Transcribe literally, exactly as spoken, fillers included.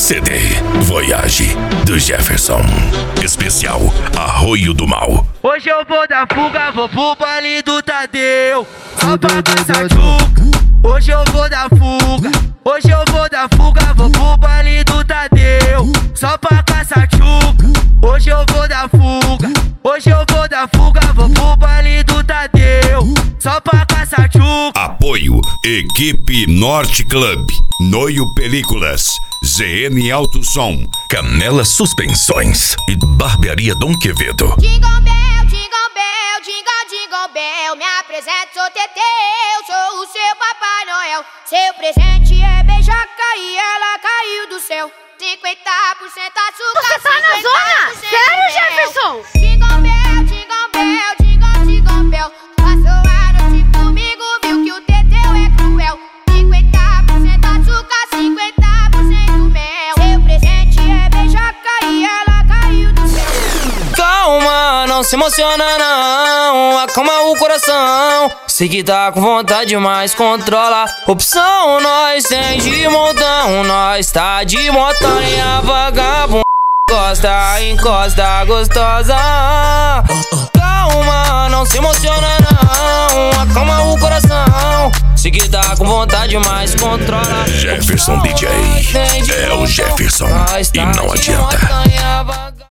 C D Voyage do Jefferson. Especial Arroio do Mal. Hoje eu vou dar fuga, vou pro baile do Tadeu. Só pra passar tchuca. Hoje eu vou dar fuga. Hoje eu vou dar fuga, vou pro baile do Tadeu. Só pra caçar tchuca. Hoje eu vou dar fuga. Hoje eu vou dar fuga, vou pro baile do Tadeu. Só pra caçar tchuca. Apoio Equipe Norte Club, Noio Películas, Z N Alto Som, Canela Suspensões e Barbearia Dom Quevedo. Jingle bell, jingle bell, jingle, jingle bell. Me apresento, sou Teteu, sou o seu Papai Noel. Seu presente é beijoca e ela caiu do céu. cinquenta por cento açúcar, Você tá na zona? Sério, Jefferson? Jingle bell, jingle bell, jingle, jingle bell. Passou a noite comigo, viu que o Teteu é cruel. cinquenta por cento açúcar, cinquenta por cento mel. Seu presente é beijoca e ela caiu do céu. Calma, não se emociona não, acalma o coração. Sei que tá com vontade, mas controla. Opção nós tem de montão, nós tá de motão e a vagabunda gosta, encosta gostosa. Calma, não se emociona não, acalma o coração. Sei que tá com vontade, mas controla. Jefferson D J é o Jefferson e não adianta.